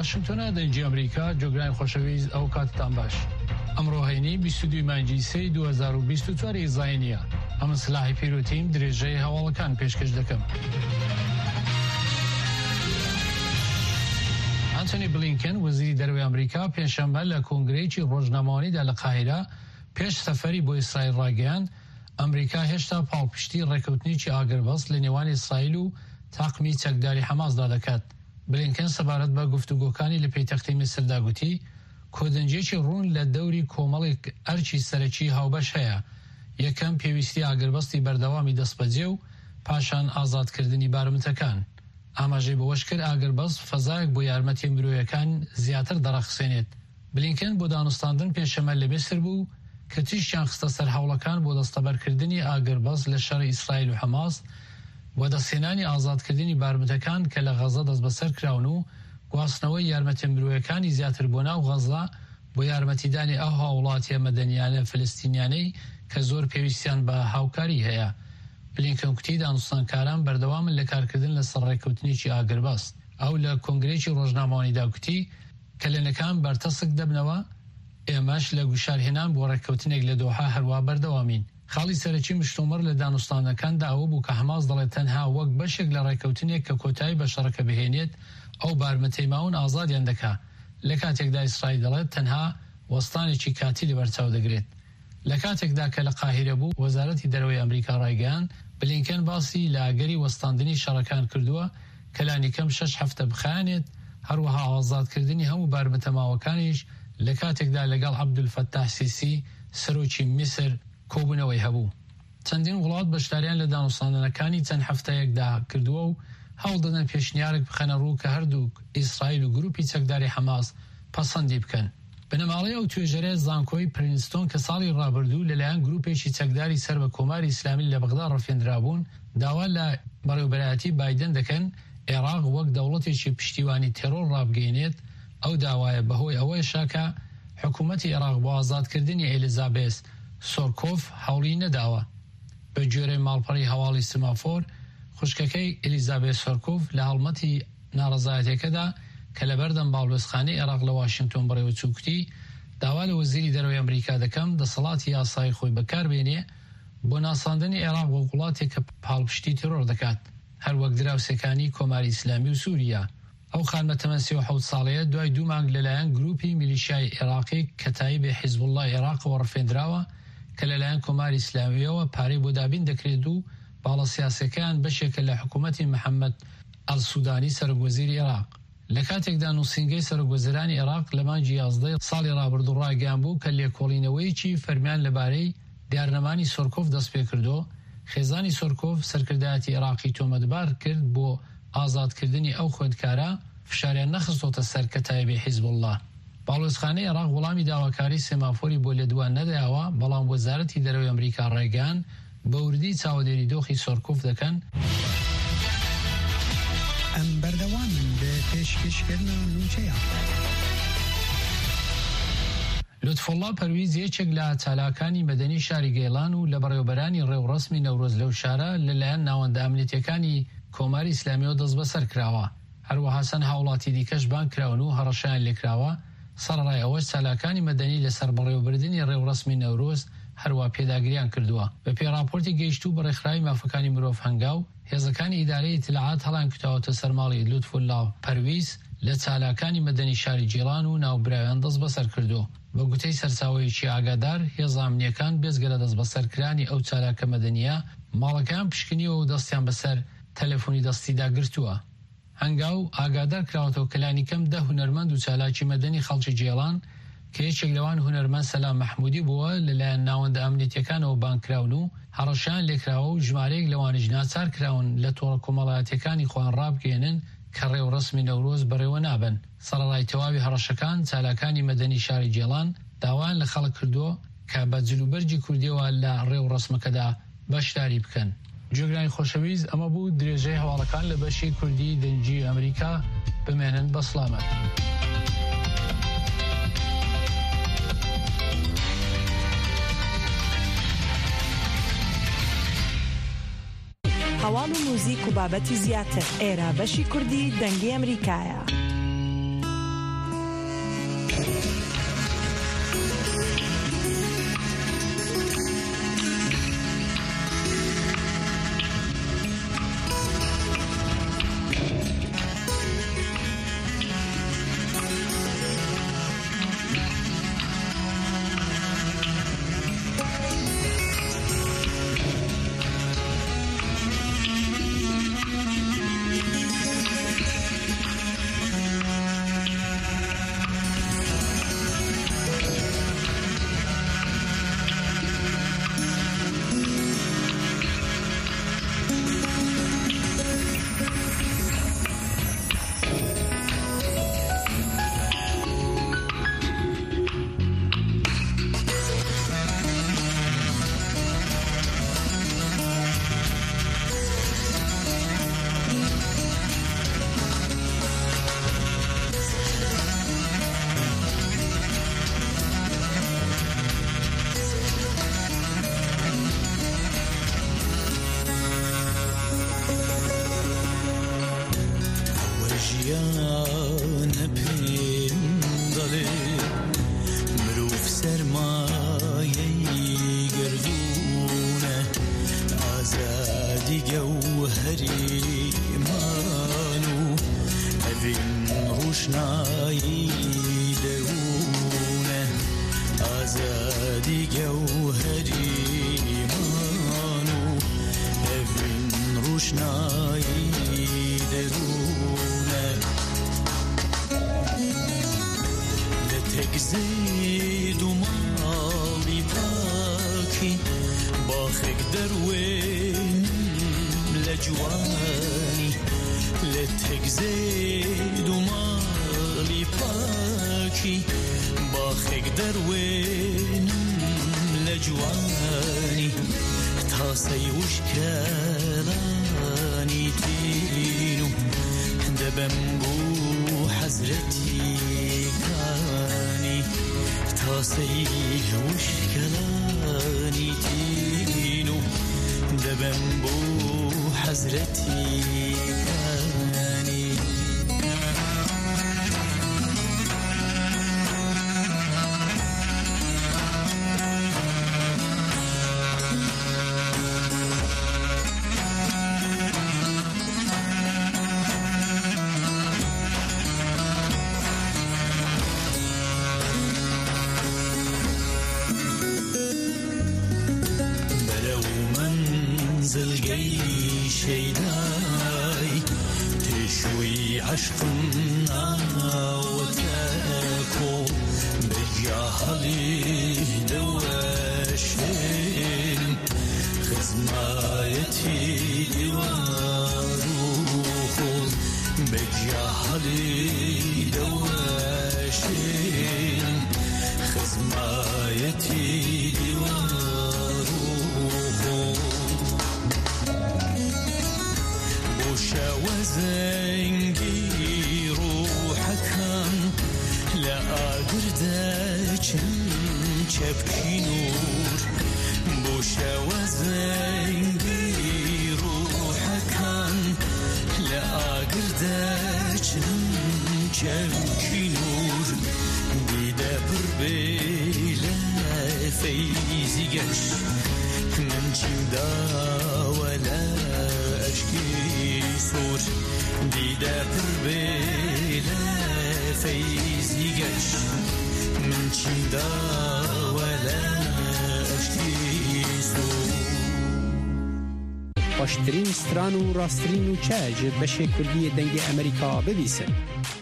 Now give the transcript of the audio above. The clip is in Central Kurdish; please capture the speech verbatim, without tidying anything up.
واشنگتن دنجی امریکا جوگران خوشویز او کاتتان باش امرو هینی بیست و دو مانجی سی دو هزار و بیست و چهار ایزاینیا هم سلاحی پیروتیم درجه حوالکان پیشکش دکم. آنتونی بلینکن وزیر دروی امریکا پنجشنبه لکنگرهی روزنامه‌نویسی در القاهره پیش سفری با اسرائیل راگەیاند ئەمریکا هێشتا پاڵپشتی ڕێکەوتنێکی ئاگربەست لە نێوان ئیسرائیل و تاقمی چەکداری حەماسدا دەکات. بلینکن سەبارەت بە گفتوگۆکانی لە پەیتەختی میسردا گوتی کۆدەنجێکی ڕوون لە دەوری کۆمەڵێک ئەرچی سەرەکی هاوبەش هەیە. یەکەم پێویستی ئاگربەستی بەردەوامی دەستبەجێ و پاشان ئازادکردنی بارمتەکان. ئاماژەی بەوەش کرد ئاگربەست فەزایەک بۆ یارمەتی مرۆیەکان زیاتر دەڕەخسێنێت. بلینکن بۆ دانوستاندن پێشەمە لە میسر بوو کە تیشیان خستە سەر هەوڵەکان بۆ دەستەبەرکردنی ئاگربەست لە شەڕی ئیسرائیل و حەماس و دەستهێنانی ئازادکردنی بارمتەکان کە لە غەزە دەست بەسەر کراون و گواستنەوەی یارمەتی مرۆیەکانی زیاتر بۆ ناو غەزە بۆ یارمەتیدانی ئەو هاوڵاتیە مەدەنیانە فلستینیانەی کە زۆر پێویستیان بە هاوکاری هەیە. بلینکن کوتی دانوستانکاران بەردەوامن لە کارکردن لەسەر ڕێکەوتنێکی ئاگربەست. ئەو لە کۆنگرەیەکی ڕۆژنامەوانیدا کوتی کلێنەکان بەرتەسک دەبنەوە ئێمەش لە گوشارهێنان بۆ ڕێکەوتنێک لە دۆحا هەروە بەردەوامین. خاڵی سەرەکی مشتومڕ لە دانوستانەکاندا ئەوە بوو کە حەماس دەڵێت تەنها وەک بەشێک لە ڕێکەوتنێک کە کۆتایی بە شەڕەکە بهێنێت ئەو بارمتەی ماون ئازادیان دەکا، لە کاتێکدا ئیسرائیل دەڵێت تەنها وەستانێکی کاتی لەبەرچاو دەگرێت. لە کاتێکدا کە لە قاهیرە بوو وەزارەتی دەرەوەی ئەمریکا ڕایگەیاند بلینکن باسی لە ئاگەری وەستاندنی شەڕەکان کردووە کە لانیکەم شەش هەفتە بخایەنێت، هەروەها ئازادکردنی هەموو بارمتە ماوەکانیش لە کاتێکدا لەگەڵ عەبدولفەتاح سیسی سەرۆکی میسر کۆبوونەوەی هەبوو. چەندین وڵات بەشداریان لە دانوستاندنەکانی چەند هەفتەیەکدا کردووە و هەوڵ دەدەن پێشنیارێک بخەنە ڕوو کە هەردوو ئیسرائیل و گروپی چەکداری حەماس پەسەندی بکەن. بنەماڵەی ئەو توێژەرە زانکۆی پرینستۆن کە ساڵی ڕابردوو لەلایەن گروپێکی چەکداری سەر بە کۆماری ئیسلامی لە بەغدا ڕەفێنرابوون داوا لە بەڕێوەبەرایەتی بایدن دەکەن عێراق وەک دەوڵەتێکی پشتیوانی تێرۆر ڕابگەیەنێت. ئەو داوایە بەهۆی ئەوەی شاکە حکوومەتی عێراق بۆ ئازادکردنی ئێلیزابێس سۆرکۆف هەوڵی نەداوە. بە گوێرەی ماڵپەڕی هەواڵی سمافۆر خوشکەکەی ئێلیزابێس سۆرکۆف لە هەڵمەتی ناڕەزایەتەکەدا کە لە بەردەم باڵوێزخانەی عێراق لە واشنگتۆن بڕێوە چووکتی داوا لە وەزیری دەرەوەی ئەمریکا دەکەم دەسەڵاتی یاسایی خۆی بەکاربێنێ بۆ ناساندنی عێراق وەک وڵاتێک کە پاڵپشتی تێرۆر دەکات، هەروەک دراوسەکانی کۆماری ئیسلامی و سووریا. ئەو خانمە تەمەن سی و حەوت ساڵەیە دوای دوو مانگ لەلایەن گروپی میلیشیای عێراقی کە تایبێ حیزبوڵڵای عێراقەوە ڕەفێنراوە کە لەلایەن کۆماری ئیسلامیەوە پارەی بۆ دابین دەکرێت و باڵە سیاسەکەیان بەشێکە لە حکوومەتی محەممەد ئەلسوودانی سەرۆکوەزیری عێراق. لە کاتێکدا نووسینگەی سەرۆکوەزیرانی عێراق لە مانگی یازدەی ساڵی ڕابردوو ڕاگەیان بوو کە لێکۆڵینەوەیەکی فەرمیان لەبارەی دیارنەمانی سۆرکۆف دەست پێ کردو، خێزانی سۆرکۆف سەرکردایەتی عێراقی تۆمەتبار کرد بۆ ئازادکردنی ئەو خوێندکارە فشاریان نەخستۆتە سەر کە تایبێ حیزبوڵڵا. باڵوێزخانەی عێراق وەڵامی داواکاری سێمافۆری بۆ لێدوان نەدایەوە، بەڵام وەزارەتی دەرەوەی ئەمریکا ڕێگەیان بە وردی چاودێری دۆخی سۆرکۆف دەکەن. ئەم بەردەوامن بە پێشکەشکردنە نووچەیە. لوتفوڵڵا پەرویز یەکێک لە چالاکانی مەدەنی شاری گەیڵان و لە بەڕێوەبەرانی ڕێوڕەسمی نەورۆز لەو شارە لەلایەن ناوەندە ئەمنیەتیەکانی کۆماری ئیسلامیەوە دەست بەسەر کراوە. هەروەها چەند هاوڵاتی دیکەش بان کراون و هەڕەشیان لێکراوە سەرڕای ئەوەش چالاکانی مەدەنی لەسەر بەڕێوەبردننی ڕێوڕەسمی نەورۆز هەروە پێداگریان کردووە. بە پێڕاپۆرتی گەیشتوو بە ڕێکخراوی مافەکانی مرۆڤ هەنگاو هێزەکانی ئیدارەی ئیتلاعات هەڵان کردووەتە سەرماڵی لوتفوڵڵا پەرویز لە چالاکانی مەدەنی شاری جێڵان و ناوبراویان دەست بەسەر کردو. بە گوتەی سەرچاوەیەکی ئاگادار هێز ئامنیەکان بێزگە لە دەست بەسەرکرانی ئەو چالاکە مەدەنیە ماڵەکەیان پشکنیەوە و دەستیان بەسەر تەلەفۆنی دەستیدا گرتووە. هەنگاو ئاگادار کراوەتەوە کەلانی کەم دە هونەرمەند و چالاکی مەدەنی خەڵکی جێڵان کە یەکێک لەوان هونەرمەند سەلام مەحموودی بووە لەلایەن ناوەندە ئەمنیەتیەکانەوە بانکراون و هەڕەشیان لێکراوە و ژمارەیەک لەوانش ناچار کراون لە تۆڕە کۆمەڵایەتیەکانی خۆیان ڕابگەێنن کە ڕێوڕەسمی نەورۆز بەڕێوە نابن. سەرەڕای تەواوی هەڕەشەکان چالاکانی مەدەنی شاری جێڵان داوایان لە خەڵک کردووە کە بە جلوبەرجی کوردیەوە لە ڕێوڕەسمەکەدا بەشداری بکەن. جوگرانی خۆشەویست ئەمە بوو درێژەی هەواڵەکان لە بەشی کوردی دەنجی ئەمریکا. بمێنن بە سڵامەت. هەواڵ و موزیک و بابەتی زیاتر ئێرە بەشی کوردی دەنگی ئەمریکایە. گوهری منو اوین روشنایی درونه آزادی گوهری منو اوین روشنایی درونه لتگزید و مالی پاکی باخک دروین لجوانی لتگزید و مالی پاکی باخک دروین لجوانی تاسی وشکلانی تینو دبم بو حضرتی کانی تاسی وشکلانی تینو دبم بو حضرتی کانی عشقنا وتاكو بجاهلي دواشين خزمايتي دواروخو بجاهلي دواشين خزمايتي دواروخو بوشا وزنجي چپکی نور بوشه و زنگی روحکن لآگرده چپکی نور دیده پر بیله فیزی گش من چیم دا ولا اشکی سور دیده پر بیله فیزی گش من چیدا ولا اشتیسو باشترین ستران و راسترین و چه جد بشه کلیه دنگ امریکا ببیسه